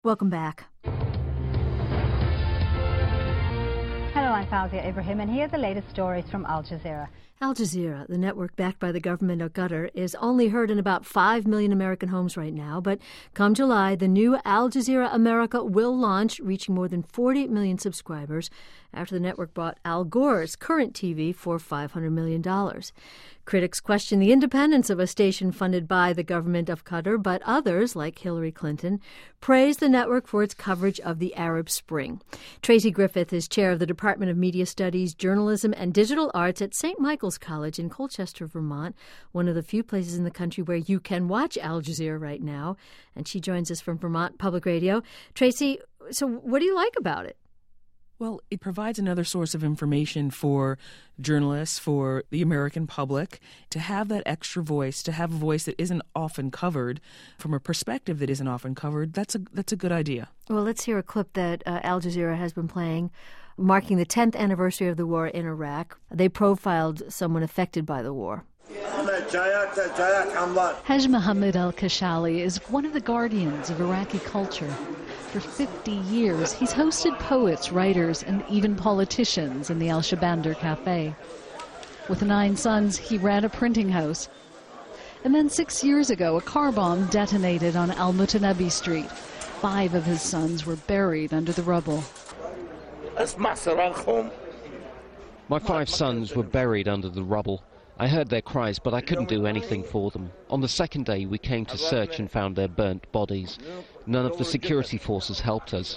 Welcome back. Hello, I'm Fawzia Ibrahim, and here are the latest stories from Al Jazeera. Al Jazeera, the network backed by the government of Qatar, is only heard in about 5 million American homes right now. But come July, the new Al Jazeera America will launch, reaching more than 40 million subscribers after the network bought Al Gore's current TV for $500 million. Critics question the independence of a station funded by the government of Qatar, but others, like Hillary Clinton, praise the network for its coverage of the Arab Spring. Tracy Griffith is chair of the Department of Media Studies, Journalism, and Digital Arts at St. Michael's College in Colchester, Vermont, one of the few places in the country where you can watch Al Jazeera right now. And she joins us from Vermont Public Radio. Tracy, so what do you like about it? Well, it provides another source of information for journalists, for the American public, to have that extra voice, to have a voice that isn't often covered, from a perspective that isn't often covered. That's a good idea. Well, let's hear a clip that Al Jazeera has been playing, marking the 10th anniversary of the war in Iraq. They profiled someone affected by the war. Haj Mohammed al-Kashali is one of the guardians of Iraqi culture. For 50 years, he's hosted poets, writers, and even politicians in the Al-Shabander Cafe. With 9 sons, he ran a printing house. And then 6 years ago, a car bomb detonated on Al-Mutanabi Street. 5 of his sons were buried under the rubble. My 5 sons were buried under the rubble. I heard their cries, but I couldn't do anything for them. On the second day, we came to search and found their burnt bodies. None of the security forces helped us.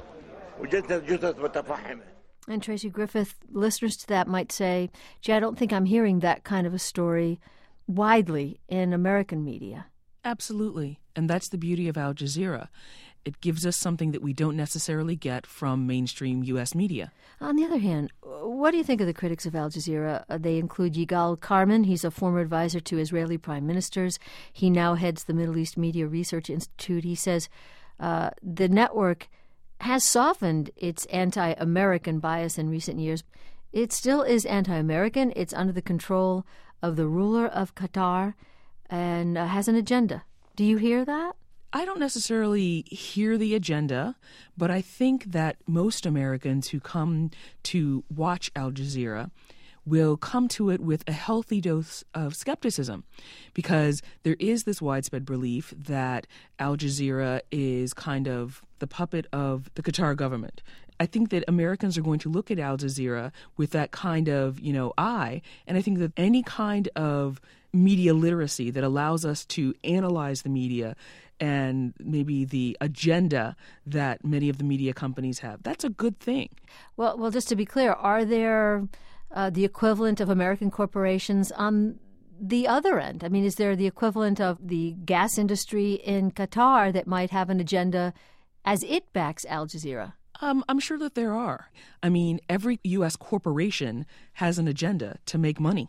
And Tracy Griffith, listeners to that might say, gee, I don't think I'm hearing that kind of a story widely in American media. Absolutely. And that's the beauty of Al Jazeera. It gives us something that we don't necessarily get from mainstream U.S. media. On the other hand, what do you think of the critics of Al Jazeera? They include Yigal Karman. He's a former advisor to Israeli prime ministers. He now heads the Middle East Media Research Institute. He says the network has softened its anti-American bias in recent years. It still is anti-American. It's under the control of the ruler of Qatar and has an agenda. Do you hear that? I don't necessarily hear the agenda, but I think that most Americans who come to watch Al Jazeera will come to it with a healthy dose of skepticism, because there is this widespread belief that Al Jazeera is kind of the puppet of the Qatar government. I think that Americans are going to look at Al Jazeera with that kind of, eye, and I think that any kind of media literacy that allows us to analyze the media and maybe the agenda that many of the media companies have, that's a good thing. Well, just to be clear, are there the equivalent of American corporations on the other end? I mean, is there the equivalent of the gas industry in Qatar that might have an agenda as it backs Al Jazeera? I'm sure that there are. I mean, every U.S. corporation has an agenda to make money.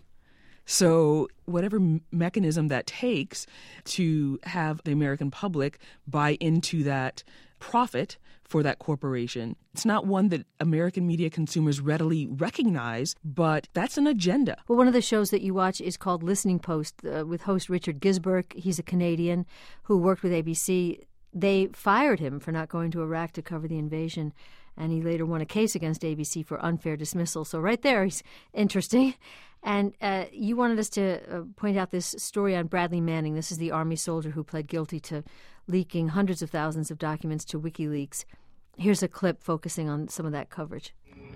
So whatever mechanism that takes to have the American public buy into that profit for that corporation, it's not one that American media consumers readily recognize, but that's an agenda. Well, one of the shows that you watch is called Listening Post with host Richard Gisberg. He's a Canadian who worked with ABC. They fired him for not going to Iraq to cover the invasion, and he later won a case against ABC for unfair dismissal. So right there, he's interesting. And you wanted us to point out this story on Bradley Manning. This is the Army soldier who pled guilty to leaking hundreds of thousands of documents to WikiLeaks. Here's a clip focusing on some of that coverage.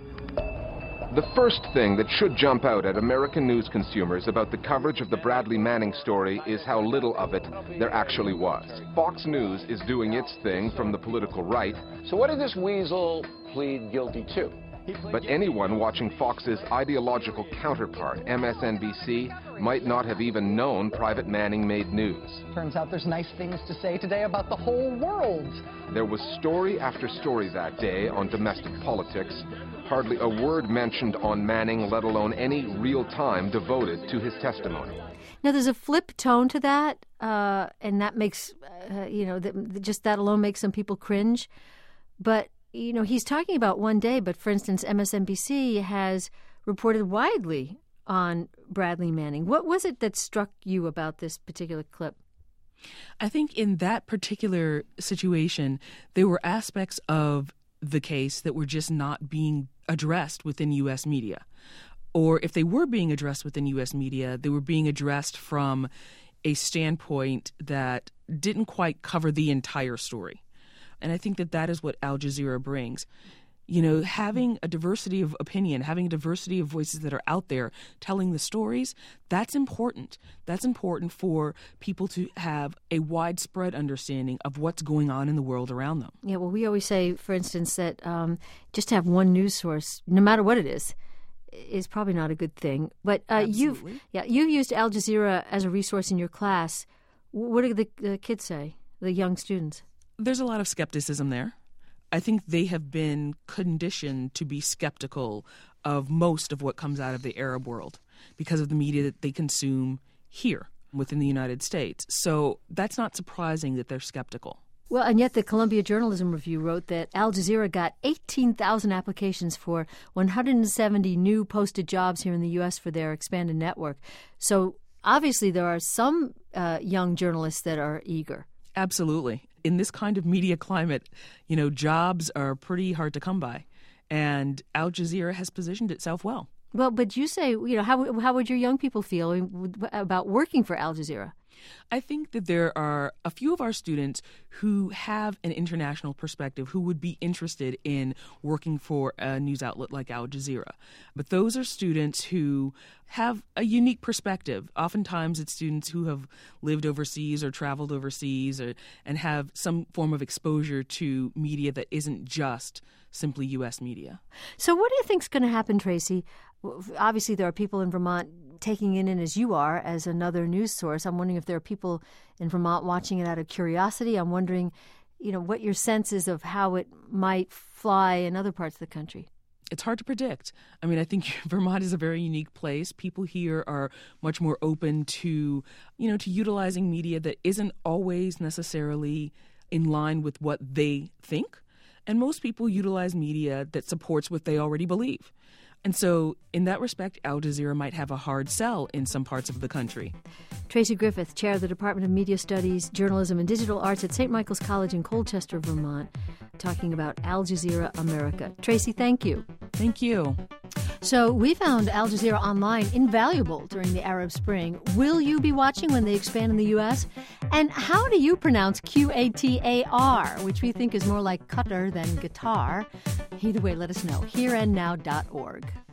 The first thing that should jump out at American news consumers about the coverage of the Bradley Manning story is how little of it there actually was. Fox News is doing its thing from the political right. So what did this weasel plead guilty to? But anyone watching Fox's ideological counterpart, MSNBC, might not have even known Private Manning made news. Turns out there's nice things to say today about the whole world. There was story after story that day on domestic politics. Hardly a word mentioned on Manning, let alone any real time devoted to his testimony. Now, there's a flip tone to that, and that makes, just that alone makes some people cringe. But he's talking about one day, but for instance, MSNBC has reported widely on Bradley Manning. What was it that struck you about this particular clip? I think in that particular situation, there were aspects of the case that were just not being addressed within U.S. media. Or if they were being addressed within U.S. media, they were being addressed from a standpoint that didn't quite cover the entire story. And I think that that is what Al Jazeera brings. You know, having a diversity of opinion, having a diversity of voices that are out there telling the stories, that's important. That's important for people to have a widespread understanding of what's going on in the world around them. Yeah, well, we always say, for instance, that just to have one news source, no matter what it is probably not a good thing. But you've used Al Jazeera as a resource in your class. What do the kids say, the young students? There's a lot of skepticism there. I think they have been conditioned to be skeptical of most of what comes out of the Arab world because of the media that they consume here within the United States. So that's not surprising that they're skeptical. Well, and yet the Columbia Journalism Review wrote that Al Jazeera got 18,000 applications for 170 new posted jobs here in the U.S. for their expanded network. So obviously there are some young journalists that are eager. Absolutely. In this kind of media climate, you know, jobs are pretty hard to come by. And Al Jazeera has positioned itself well. Well, but you say, you know, how would your young people feel about working for Al Jazeera? I think that there are a few of our students who have an international perspective who would be interested in working for a news outlet like Al Jazeera. But those are students who have a unique perspective. Oftentimes it's students who have lived overseas or traveled overseas and have some form of exposure to media that isn't just simply U.S. media. So what do you think is going to happen, Tracy? Obviously, there are people in Vermont taking it in as you are, as another news source. I'm wondering if there are people in Vermont watching it out of curiosity. I'm wondering, you know, what your sense is of how it might fly in other parts of the country. It's hard to predict. I mean, I think Vermont is a very unique place. People here are much more open to, you know, to utilizing media that isn't always necessarily in line with what they think. And most people utilize media that supports what they already believe. And so, in that respect, Al Jazeera might have a hard sell in some parts of the country. Tracy Griffith, Chair of the Department of Media Studies, Journalism and Digital Arts at St. Michael's College in Colchester, Vermont, talking about Al Jazeera America. Tracy, thank you. Thank you. So we found Al Jazeera Online invaluable during the Arab Spring. Will you be watching when they expand in the U.S.? And how do you pronounce Qatar, which we think is more like Qatar than guitar? Either way, let us know. HereAndNow.org.